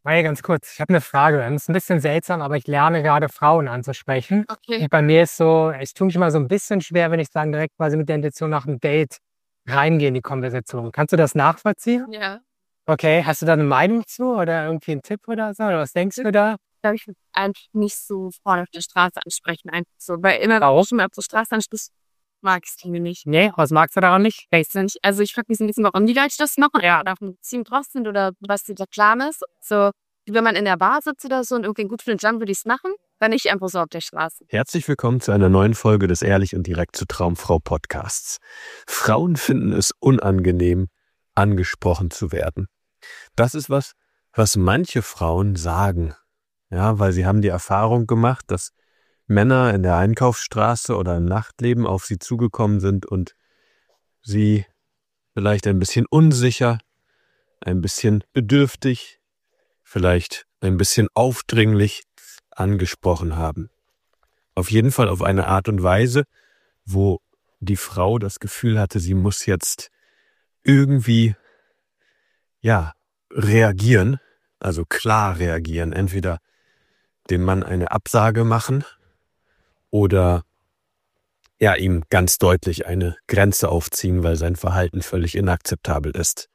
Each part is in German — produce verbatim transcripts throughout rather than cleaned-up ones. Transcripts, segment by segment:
Hi, ganz kurz. Ich habe eine Frage. Das ist ein bisschen seltsam, aber ich lerne gerade Frauen anzusprechen. Okay. Und bei mir ist so, ich tue mich immer so ein bisschen schwer, wenn ich dann direkt quasi mit der Intention nach 'm Date reingehe in die Konversation. Kannst du das nachvollziehen? Ja. Okay, hast du da eine Meinung zu oder irgendwie einen Tipp oder so? Oder was denkst du da? Ich glaube, ich würde einfach nicht so Frauen auf der Straße ansprechen, einfach so. Weil immer, wenn Warum? du schon mal auf der Straße ansprichst, mag ich es irgendwie nicht. Ne, was magst du daran nicht? Weiß ich nicht. Also ich frage mich so ein bisschen, warum die Leute das machen. Ja. Oder auf einer Beziehung drauf sind oder was der Plan ist. So, wenn man in der Bar sitzt oder so und irgendwie einen gut findet, dann würde ich es machen. Dann nicht einfach so auf der Straße. Herzlich willkommen zu einer neuen Folge des Ehrlich und direkt zu Traumfrau Podcasts. Frauen finden es unangenehm, angesprochen zu werden. Das ist was, was manche Frauen sagen. Ja, weil sie haben die Erfahrung gemacht, dass Männer in der Einkaufsstraße oder im Nachtleben auf sie zugekommen sind und sie vielleicht ein bisschen unsicher, ein bisschen bedürftig, vielleicht ein bisschen aufdringlich angesprochen haben. Auf jeden Fall auf eine Art und Weise, wo die Frau das Gefühl hatte, sie muss jetzt irgendwie, ja, reagieren, also klar reagieren, entweder dem Mann eine Absage machen oder ja, ihm ganz deutlich eine Grenze aufziehen, weil sein Verhalten völlig inakzeptabel ist.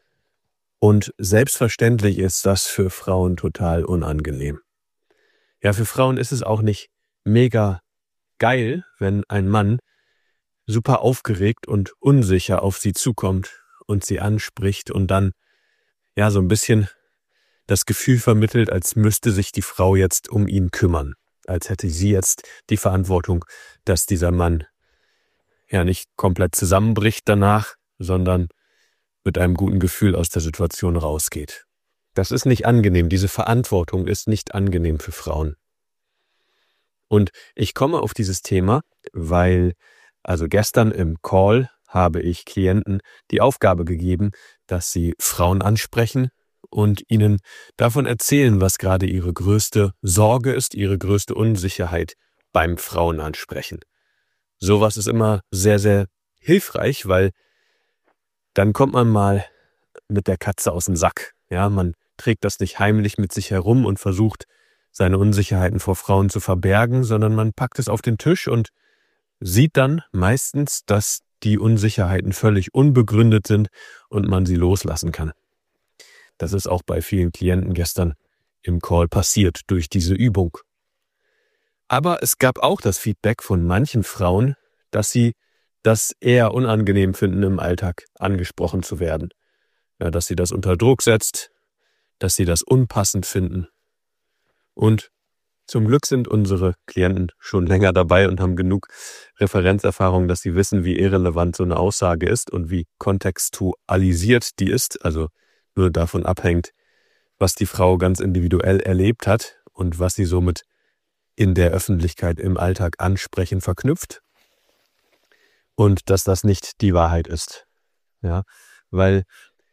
Und selbstverständlich ist das für Frauen total unangenehm. Ja, für Frauen ist es auch nicht mega geil, wenn ein Mann super aufgeregt und unsicher auf sie zukommt und sie anspricht und dann ja so ein bisschen das Gefühl vermittelt, als müsste sich die Frau jetzt um ihn kümmern, als hätte sie jetzt die Verantwortung, dass dieser Mann ja nicht komplett zusammenbricht danach, sondern mit einem guten Gefühl aus der Situation rausgeht. Das ist nicht angenehm, diese Verantwortung ist nicht angenehm für Frauen. Und ich komme auf dieses Thema, weil also gestern im Call habe ich Klienten die Aufgabe gegeben, dass sie Frauen ansprechen und ihnen davon erzählen, was gerade ihre größte Sorge ist, ihre größte Unsicherheit beim Frauenansprechen. Sowas ist immer sehr, sehr hilfreich, weil dann kommt man mal mit der Katze aus dem Sack. Ja, man trägt das nicht heimlich mit sich herum und versucht, seine Unsicherheiten vor Frauen zu verbergen, sondern man packt es auf den Tisch und sieht dann meistens, dass die Unsicherheiten völlig unbegründet sind und man sie loslassen kann. Das ist auch bei vielen Klienten gestern im Call passiert durch diese Übung. Aber es gab auch das Feedback von manchen Frauen, dass sie das eher unangenehm finden, im Alltag angesprochen zu werden. Ja, dass sie das unter Druck setzt, dass sie das unpassend finden. Und zum Glück sind unsere Klienten schon länger dabei und haben genug Referenzerfahrung, dass sie wissen, wie irrelevant so eine Aussage ist und wie kontextualisiert die ist, also nur davon abhängt, was die Frau ganz individuell erlebt hat und was sie somit in der Öffentlichkeit im Alltag ansprechen verknüpft und dass das nicht die Wahrheit ist. Ja, weil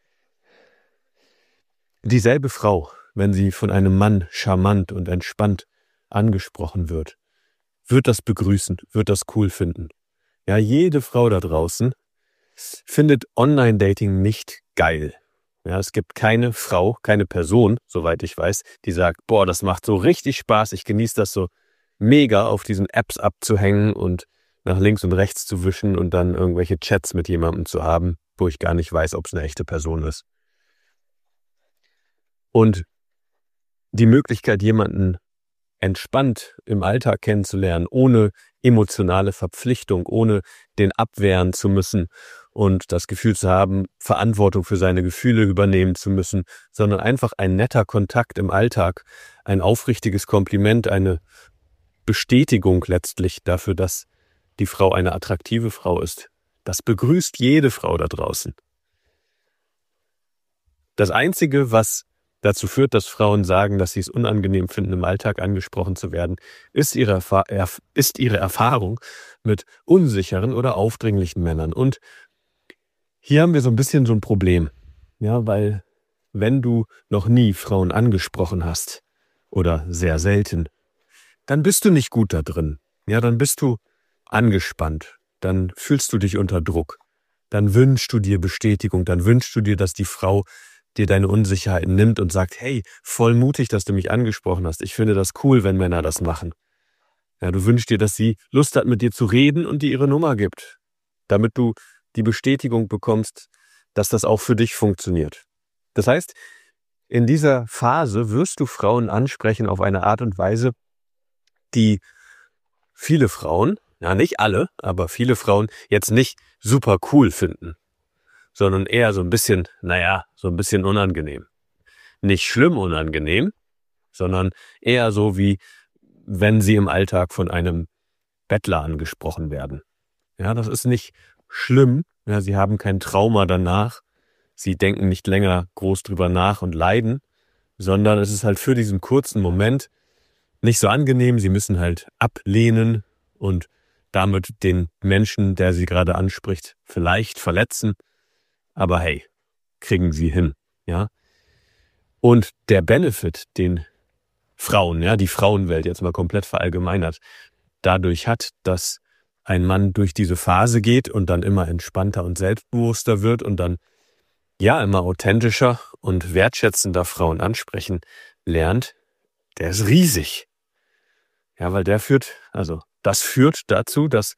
dieselbe Frau, wenn sie von einem Mann charmant und entspannt angesprochen wird, wird das begrüßen, wird das cool finden. Ja, jede Frau da draußen findet Online-Dating nicht geil. Ja, es gibt keine Frau, keine Person, soweit ich weiß, die sagt, boah, das macht so richtig Spaß, ich genieße das so mega, auf diesen Apps abzuhängen und nach links und rechts zu wischen und dann irgendwelche Chats mit jemandem zu haben, wo ich gar nicht weiß, ob es eine echte Person ist. Und die Möglichkeit, jemanden entspannt im Alltag kennenzulernen, ohne emotionale Verpflichtung, ohne den abwehren zu müssen und das Gefühl zu haben, Verantwortung für seine Gefühle übernehmen zu müssen, sondern einfach ein netter Kontakt im Alltag, ein aufrichtiges Kompliment, eine Bestätigung letztlich dafür, dass die Frau eine attraktive Frau ist. Das begrüßt jede Frau da draußen. Das Einzige, was dazu führt, dass Frauen sagen, dass sie es unangenehm finden, im Alltag angesprochen zu werden, ist ihre, Erf- ist ihre Erfahrung mit unsicheren oder aufdringlichen Männern. Und hier haben wir so ein bisschen so ein Problem. Ja, weil wenn du noch nie Frauen angesprochen hast oder sehr selten, dann bist du nicht gut da drin. Ja, dann bist du angespannt. Dann fühlst du dich unter Druck. Dann wünschst du dir Bestätigung. Dann wünschst du dir, dass die Frau dir deine Unsicherheiten nimmt und sagt, hey, voll mutig, dass du mich angesprochen hast. Ich finde das cool, wenn Männer das machen. Ja, du wünschst dir, dass sie Lust hat, mit dir zu reden und dir ihre Nummer gibt, damit du die Bestätigung bekommst, dass das auch für dich funktioniert. Das heißt, in dieser Phase wirst du Frauen ansprechen auf eine Art und Weise, die viele Frauen, ja nicht alle, aber viele Frauen jetzt nicht super cool finden, sondern eher so ein bisschen, naja, so ein bisschen unangenehm. Nicht schlimm unangenehm, sondern eher so wie, wenn sie im Alltag von einem Bettler angesprochen werden. Ja, das ist nicht schlimm, ja, sie haben kein Trauma danach, sie denken nicht länger groß drüber nach und leiden, sondern es ist halt für diesen kurzen Moment nicht so angenehm, sie müssen halt ablehnen und damit den Menschen, der sie gerade anspricht, vielleicht verletzen, aber hey, kriegen sie hin, ja. Und der Benefit, den Frauen, ja, die Frauenwelt jetzt mal komplett verallgemeinert, dadurch hat, dass ein Mann durch diese Phase geht und dann immer entspannter und selbstbewusster wird und dann ja immer authentischer und wertschätzender Frauen ansprechen lernt, der ist riesig. Ja, weil der führt, also das führt dazu, dass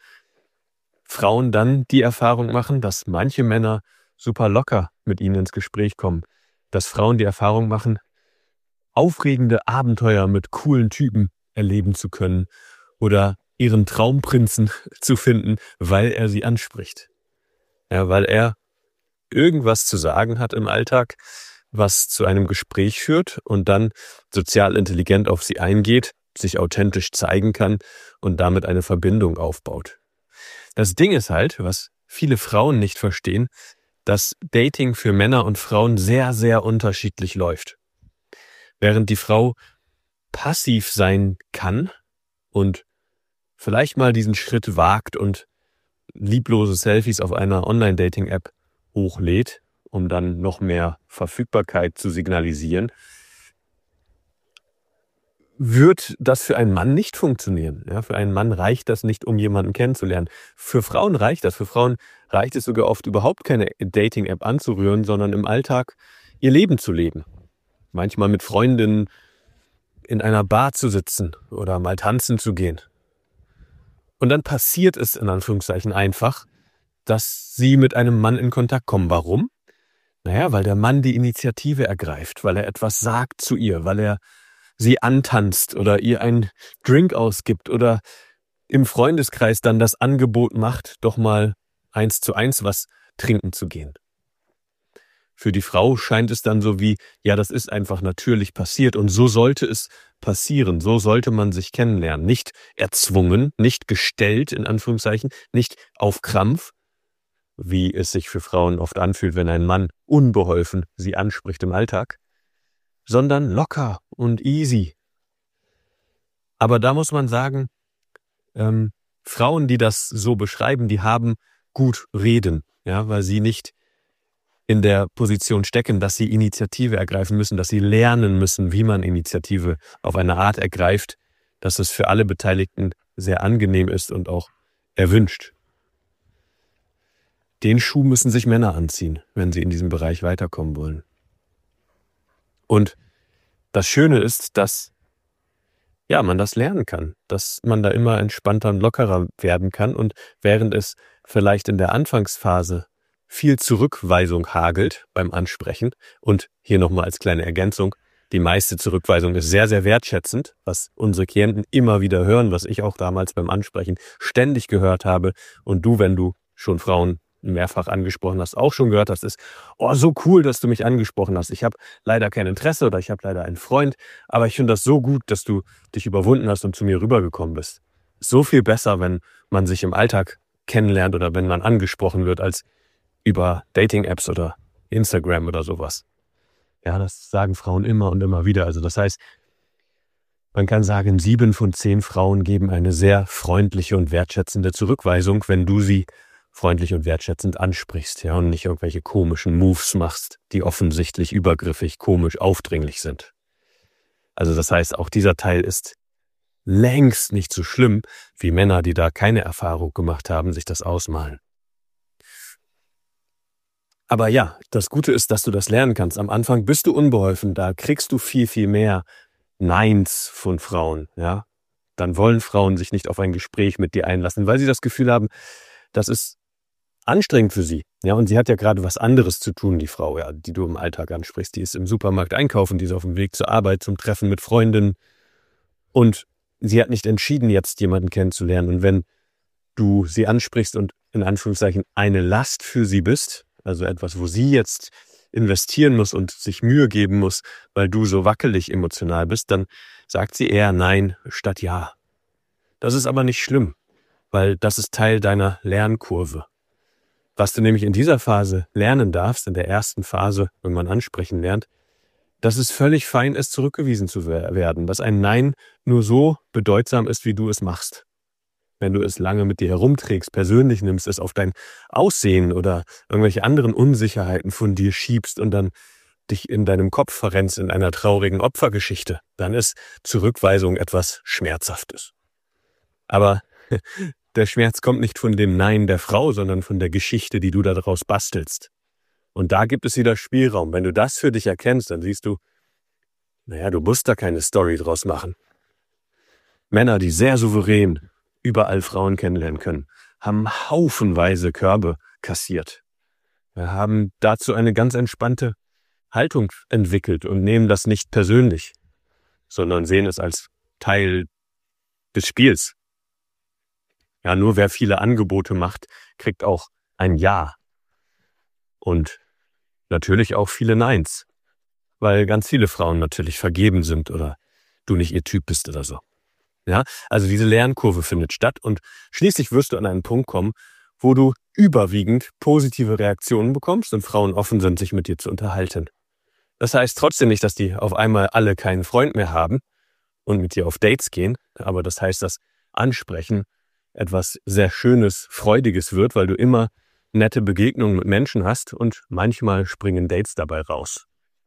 Frauen dann die Erfahrung machen, dass manche Männer super locker mit ihnen ins Gespräch kommen, dass Frauen die Erfahrung machen, aufregende Abenteuer mit coolen Typen erleben zu können oder ihren Traumprinzen zu finden, weil er sie anspricht. Ja, weil er irgendwas zu sagen hat im Alltag, was zu einem Gespräch führt und dann sozial intelligent auf sie eingeht, sich authentisch zeigen kann und damit eine Verbindung aufbaut. Das Ding ist halt, was viele Frauen nicht verstehen, dass Dating für Männer und Frauen sehr, sehr unterschiedlich läuft. Während die Frau passiv sein kann und vielleicht mal diesen Schritt wagt und lieblose Selfies auf einer Online-Dating-App hochlädt, um dann noch mehr Verfügbarkeit zu signalisieren, wird das für einen Mann nicht funktionieren. Ja, für einen Mann reicht das nicht, um jemanden kennenzulernen. Für Frauen reicht das. Für Frauen reicht es sogar oft überhaupt keine Dating-App anzurühren, sondern im Alltag ihr Leben zu leben. Manchmal mit Freundinnen in einer Bar zu sitzen oder mal tanzen zu gehen. Und dann passiert es in Anführungszeichen einfach, dass sie mit einem Mann in Kontakt kommen. Warum? Naja, weil der Mann die Initiative ergreift, weil er etwas sagt zu ihr, weil er sie antanzt oder ihr einen Drink ausgibt oder im Freundeskreis dann das Angebot macht, doch mal eins zu eins was trinken zu gehen. Für die Frau scheint es dann so wie, ja, das ist einfach natürlich passiert und so sollte es passieren, so sollte man sich kennenlernen. Nicht erzwungen, nicht gestellt, in Anführungszeichen, nicht auf Krampf, wie es sich für Frauen oft anfühlt, wenn ein Mann unbeholfen sie anspricht im Alltag, sondern locker und easy. Aber da muss man sagen, ähm, Frauen, die das so beschreiben, die haben gut reden, ja, weil sie nicht in der Position stecken, dass sie Initiative ergreifen müssen, dass sie lernen müssen, wie man Initiative auf eine Art ergreift, dass es für alle Beteiligten sehr angenehm ist und auch erwünscht. Den Schuh müssen sich Männer anziehen, wenn sie in diesem Bereich weiterkommen wollen. Und das Schöne ist, dass ja, man das lernen kann, dass man da immer entspannter und lockerer werden kann und während es vielleicht in der Anfangsphase viel Zurückweisung hagelt beim Ansprechen und hier nochmal als kleine Ergänzung, die meiste Zurückweisung ist sehr, sehr wertschätzend, was unsere Klienten immer wieder hören, was ich auch damals beim Ansprechen ständig gehört habe und du, wenn du schon Frauen mehrfach angesprochen hast, auch schon gehört hast, ist, oh, so cool, dass du mich angesprochen hast. Ich habe leider kein Interesse oder ich habe leider einen Freund, aber ich finde das so gut, dass du dich überwunden hast und zu mir rübergekommen bist. So viel besser, wenn man sich im Alltag kennenlernt oder wenn man angesprochen wird, als über Dating-Apps oder Instagram oder sowas. Ja, das sagen Frauen immer und immer wieder. Also das heißt, man kann sagen, sieben von zehn Frauen geben eine sehr freundliche und wertschätzende Zurückweisung, wenn du sie freundlich und wertschätzend ansprichst, ja, und nicht irgendwelche komischen Moves machst, die offensichtlich übergriffig, komisch, aufdringlich sind. Also das heißt, auch dieser Teil ist längst nicht so schlimm, wie Männer, die da keine Erfahrung gemacht haben, sich das ausmalen. Aber ja, das Gute ist, dass du das lernen kannst. Am Anfang bist du unbeholfen, da kriegst du viel, viel mehr Neins von Frauen, ja. Dann wollen Frauen sich nicht auf ein Gespräch mit dir einlassen, weil sie das Gefühl haben, das ist anstrengend für sie. Ja, und sie hat ja gerade was anderes zu tun, die Frau, ja, die du im Alltag ansprichst. Die ist im Supermarkt einkaufen, die ist auf dem Weg zur Arbeit, zum Treffen mit Freundinnen. Und sie hat nicht entschieden, jetzt jemanden kennenzulernen. Und wenn du sie ansprichst und in Anführungszeichen eine Last für sie bist, also etwas, wo sie jetzt investieren muss und sich Mühe geben muss, weil du so wackelig emotional bist, dann sagt sie eher Nein statt Ja. Das ist aber nicht schlimm, weil das ist Teil deiner Lernkurve. Was du nämlich in dieser Phase lernen darfst, in der ersten Phase, wenn man ansprechen lernt, dass es völlig fein ist, zurückgewiesen zu werden, dass ein Nein nur so bedeutsam ist, wie du es machst. Wenn du es lange mit dir herumträgst, persönlich nimmst, es auf dein Aussehen oder irgendwelche anderen Unsicherheiten von dir schiebst und dann dich in deinem Kopf verrennst in einer traurigen Opfergeschichte, dann ist Zurückweisung etwas Schmerzhaftes. Aber der Schmerz kommt nicht von dem Nein der Frau, sondern von der Geschichte, die du daraus bastelst. Und da gibt es wieder Spielraum. Wenn du das für dich erkennst, dann siehst du, naja, du musst da keine Story draus machen. Männer, die sehr souverän überall Frauen kennenlernen können, haben haufenweise Körbe kassiert. Wir haben dazu eine ganz entspannte Haltung entwickelt und nehmen das nicht persönlich, sondern sehen es als Teil des Spiels. Ja, nur wer viele Angebote macht, kriegt auch ein Ja. Und natürlich auch viele Neins, weil ganz viele Frauen natürlich vergeben sind oder du nicht ihr Typ bist oder so. Ja, also diese Lernkurve findet statt und schließlich wirst du an einen Punkt kommen, wo du überwiegend positive Reaktionen bekommst und Frauen offen sind, sich mit dir zu unterhalten. Das heißt trotzdem nicht, dass die auf einmal alle keinen Freund mehr haben und mit dir auf Dates gehen, aber das heißt, dass Ansprechen etwas sehr Schönes, Freudiges wird, weil du immer nette Begegnungen mit Menschen hast und manchmal springen Dates dabei raus.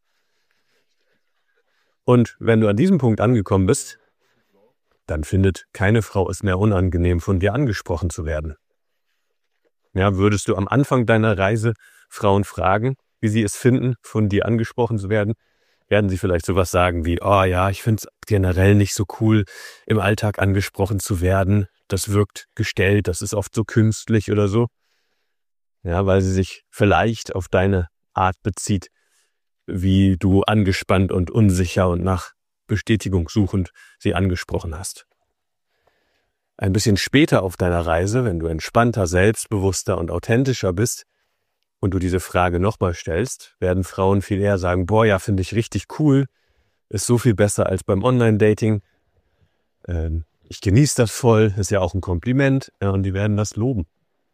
Und wenn du an diesem Punkt angekommen bist, dann findet keine Frau es mehr unangenehm, von dir angesprochen zu werden. Ja, würdest du am Anfang deiner Reise Frauen fragen, wie sie es finden, von dir angesprochen zu werden, werden sie vielleicht sowas sagen wie, oh ja, ich finde es generell nicht so cool, im Alltag angesprochen zu werden. Das wirkt gestellt, das ist oft so künstlich oder so. Ja, weil sie sich vielleicht auf deine Art bezieht, wie du angespannt und unsicher und nach Bestätigung suchend sie angesprochen hast. Ein bisschen später auf deiner Reise, wenn du entspannter, selbstbewusster und authentischer bist und du diese Frage nochmal stellst, werden Frauen viel eher sagen, boah, ja, finde ich richtig cool, ist so viel besser als beim Online-Dating. Ähm, ich genieße das voll, ist ja auch ein Kompliment, ja, und die werden das loben.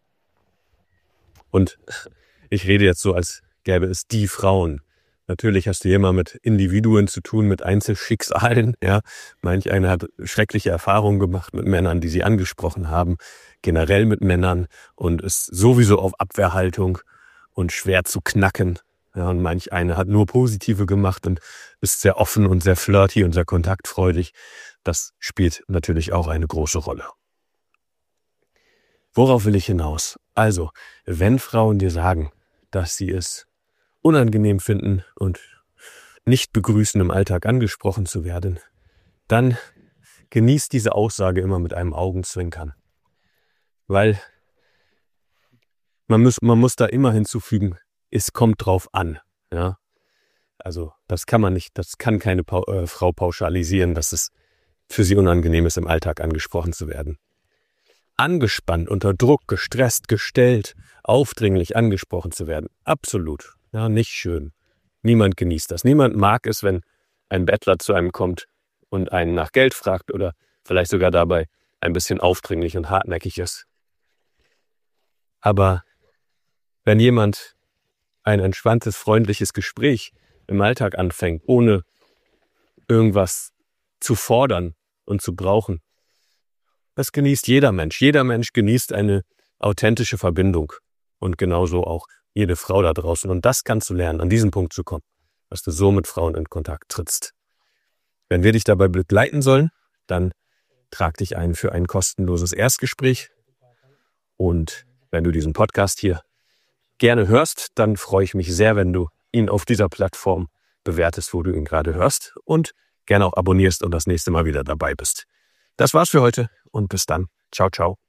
Und ich rede jetzt so, als gäbe es die Frauen. Natürlich hast du hier immer mit Individuen zu tun, mit Einzelschicksalen. Ja, manch einer hat schreckliche Erfahrungen gemacht mit Männern, die sie angesprochen haben, generell mit Männern und ist sowieso auf Abwehrhaltung und schwer zu knacken. Ja, und manch einer hat nur positive gemacht und ist sehr offen und sehr flirty und sehr kontaktfreudig. Das spielt natürlich auch eine große Rolle. Worauf will ich hinaus? Also, wenn Frauen dir sagen, dass sie es unangenehm finden und nicht begrüßen, im Alltag angesprochen zu werden, dann genießt diese Aussage immer mit einem Augenzwinkern. Weil man muss, man muss da immer hinzufügen, es kommt drauf an. Ja? Also das kann man nicht, das kann keine pa- äh, Frau pauschalisieren, dass es für sie unangenehm ist, im Alltag angesprochen zu werden. Angespannt, unter Druck, gestresst, gestellt, aufdringlich angesprochen zu werden. Absolut. Ja, nicht schön. Niemand genießt das. Niemand mag es, wenn ein Bettler zu einem kommt und einen nach Geld fragt oder vielleicht sogar dabei ein bisschen aufdringlich und hartnäckig ist. Aber wenn jemand ein entspanntes, freundliches Gespräch im Alltag anfängt, ohne irgendwas zu fordern und zu brauchen, das genießt jeder Mensch. Jeder Mensch genießt eine authentische Verbindung und genauso auch jede Frau da draußen. Und das kannst du lernen, an diesen Punkt zu kommen, dass du so mit Frauen in Kontakt trittst. Wenn wir dich dabei begleiten sollen, dann trag dich ein für ein kostenloses Erstgespräch. Und wenn du diesen Podcast hier gerne hörst, dann freue ich mich sehr, wenn du ihn auf dieser Plattform bewertest, wo du ihn gerade hörst und gerne auch abonnierst und das nächste Mal wieder dabei bist. Das war's für heute und bis dann. Ciao, ciao.